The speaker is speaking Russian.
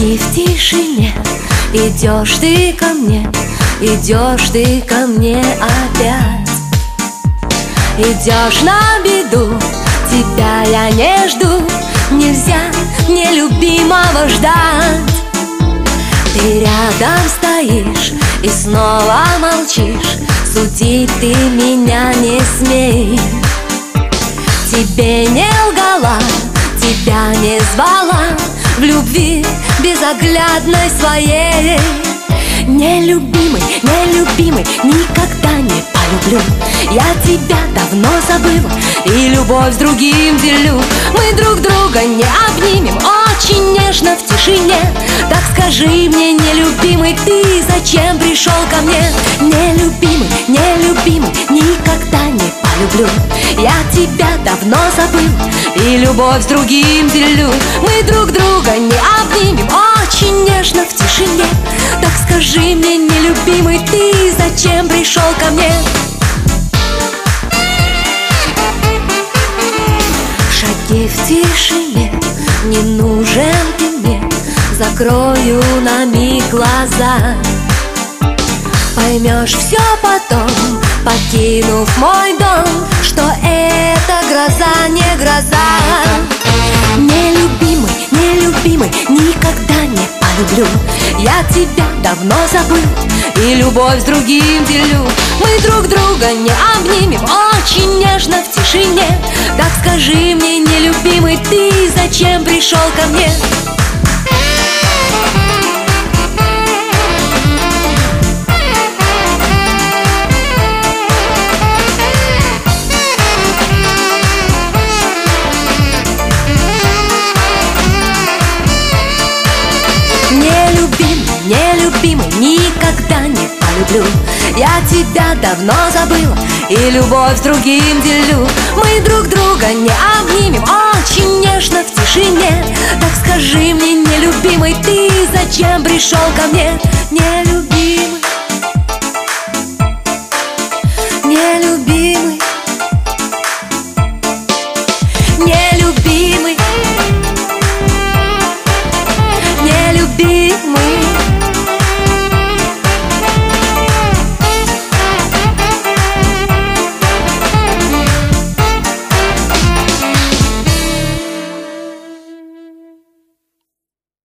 Шаги в тишине, идешь ты ко мне, идешь ты ко мне опять. Идешь на беду, тебя я не жду. Нельзя нелюбимого ждать. Ты рядом стоишь и снова молчишь. Судить ты меня не смей. Тебе не лгала, тебя не звала в любви безоглядной своей. Нелюбимый, нелюбимый, никогда не полюблю. Я тебя давно забыла и любовь с другим делю. Мы друг друга не обнимем очень нежно в тишине. Так скажи мне, нелюбимый, ты зачем пришел ко мне? Нелюбимый, нелюбимый, никогда не полюблю. Я тебя давно забыла и любовь с другим делю. Мы друг друга не обнимем очень нежно в тишине. Так скажи мне, нелюбимый, ты зачем пришел ко мне? Шаги в тишине, не нужен ты мне. Закрою на миг глаза. Поймешь все потом, покинув мой дом, что это гроза, не гроза. Нелюбимый, нелюбимый, никогда не полюблю. Я тебя давно забыл и любовь с другим делю. Мы друг друга не обнимем очень нежно в тишине. Так скажи мне, нелюбимый, ты зачем пришел ко мне? Нелюбимый, нелюбимый, никогда не полюблю. Я тебя давно забыла и любовь с другим делю. Мы друг друга не обнимем очень нежно в тишине. Так скажи мне, нелюбимый, ты зачем пришел ко мне? Нелюбимый.